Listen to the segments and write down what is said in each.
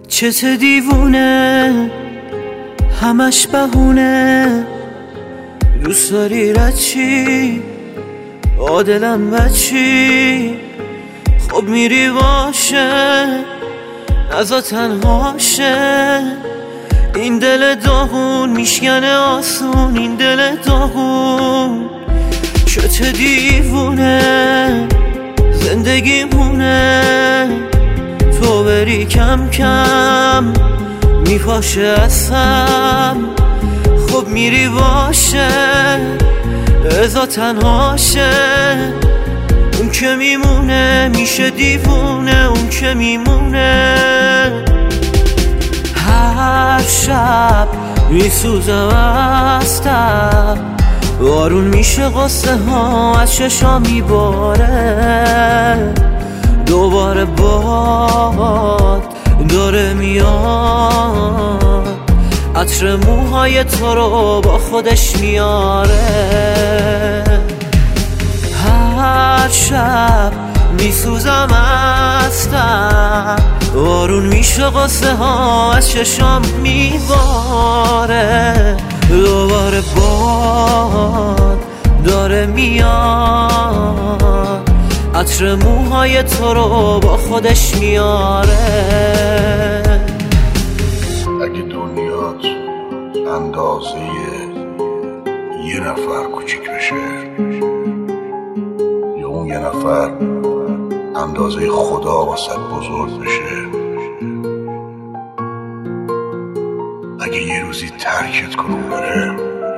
چته دیوونه همش بهونه، دوست داری رد چی عادلم بچی، خب میری باشه نزا تنهاشه، این دل داغون میشکنه آسون، این دل داغون چته دیوونه زندگی مونه، تو بری کم کم میپاشه اصلا، خب میری باشه ازا تنهاشه، اون که میمونه میشه دیوونه، اون که میمونه. هر شب میسوزم از تب، بارون میشه قصه ها از چشام میباره، دوباره باد داره میاد، عطر موهای تو رو با خودش میاره. هر شب میسوزم از تب، بارون میشه قصه ها از چشام میباره، دوباره باد داره میاد، عطر موهای تو رو با خودش میاره. اگه دنیات اندازه یه نفر کوچیک بشه، یا اون یه نفر اندازه خدا واسه بزرگ بشه، اگه یه روزی ترکت کنون بره،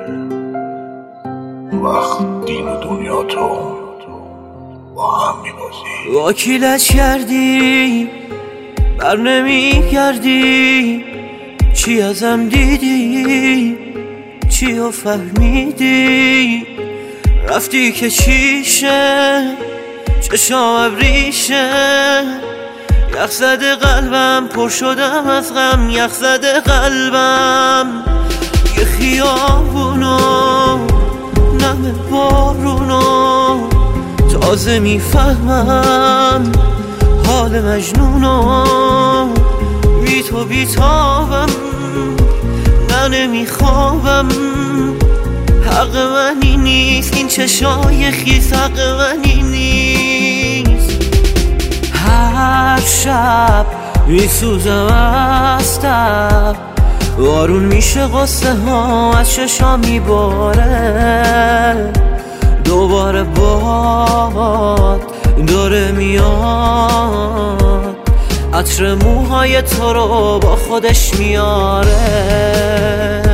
اون وقت دین و دنیا تو با هم میبازی. وکیلت کردی بر نمیگردی، چی ازم دیدی چی رو فهمیدی، رفتی که چیشه چشام ابریشه، یخ زده قلبم پر شدم از غم، یخ زده قلبم یه خیابونو نم بارونو، تازه میفهمم حال مجنونو، بی تو بیتابم نه نمیخوابم، حق منی نیست این چشای خیس، حق منی نیست. هر شب میسوزم از تب، بارون میشه قصه ها از چشام میباره، دوباره باد داره میاد، عطر موهای تو رو با خودش میاره.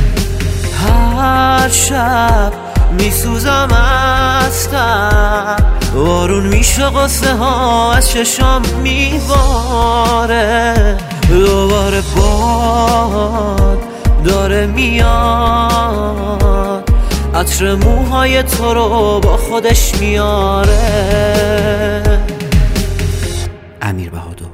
هر شب میسوزم از تب، بارون میشه قصه ها از چشام میباره، دوباره باد داره میاد، عطر موهای تو رو با خودش میاره. امیر بهادر.